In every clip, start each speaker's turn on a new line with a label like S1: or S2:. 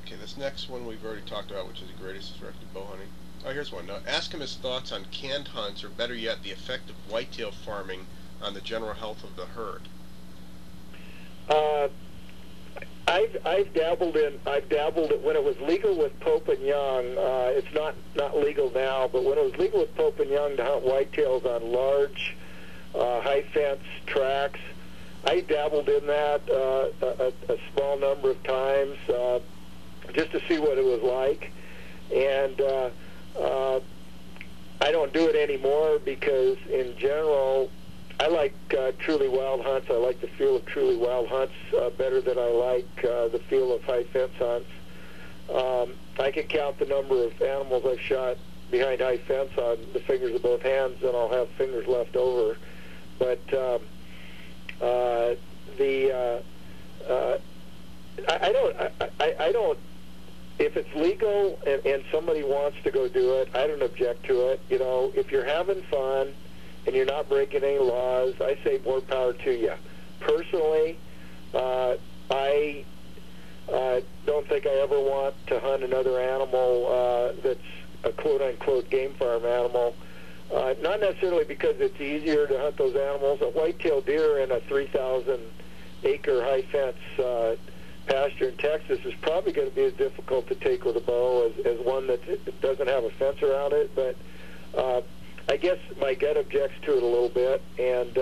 S1: Okay, this next one we've already talked about, which is the greatest directed bow hunting. Oh, here's one. Ask him his thoughts on canned hunts, or better yet, the effect of whitetail farming on the general health of the herd.
S2: Uh, I've dabbled it when it was legal with Pope and Young. It's not legal now, but when it was legal with Pope and Young to hunt whitetails on large, high fence tracks, I dabbled in that a small number of times just to see what it was like, and I don't do it anymore because in general I like truly wild hunts. I like the feel of truly wild hunts better than I like the feel of high fence hunts. I can count the number of animals I've shot behind high fence on the fingers of both hands, and I'll have fingers left over. But I don't. If it's legal and somebody wants to go do it, I don't object to it. You know, if you're having fun and you're not breaking any laws, I say more power to you. Personally, I don't think I ever want to hunt another animal that's a quote-unquote game farm animal. Not necessarily because it's easier to hunt those animals. A white-tailed deer in a 3,000-acre high-fence pasture in Texas is probably going to be as difficult to take with a bow as one that doesn't have a fence around it. But I guess my gut objects to it a little bit, and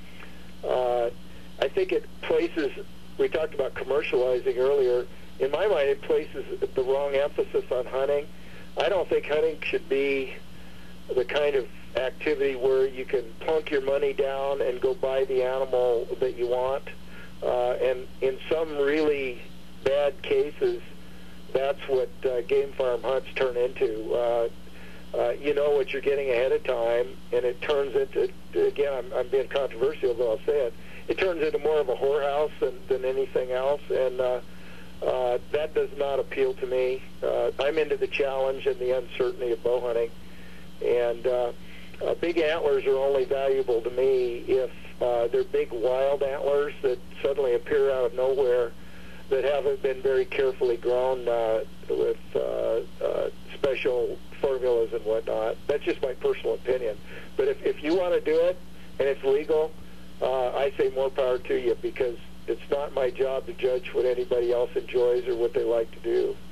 S2: I think it places, we talked about commercializing earlier, in my mind it places the wrong emphasis on hunting. I don't think hunting should be the kind of activity where you can plunk your money down and go buy the animal that you want. And in some really bad cases, that's what game farm hunts turn into. You know what you're getting ahead of time, and it turns into, again, I'm being controversial, but I'll say it, it turns into more of a whorehouse than anything else, and that does not appeal to me. I'm into the challenge and the uncertainty of bow hunting, and big antlers are only valuable to me if they're big wild antlers that suddenly appear out of nowhere that haven't been very carefully grown with special formulas and whatnot. That's just my personal opinion. But if you want to do it and it's legal, I say more power to you, because it's not my job to judge what anybody else enjoys or what they like to do.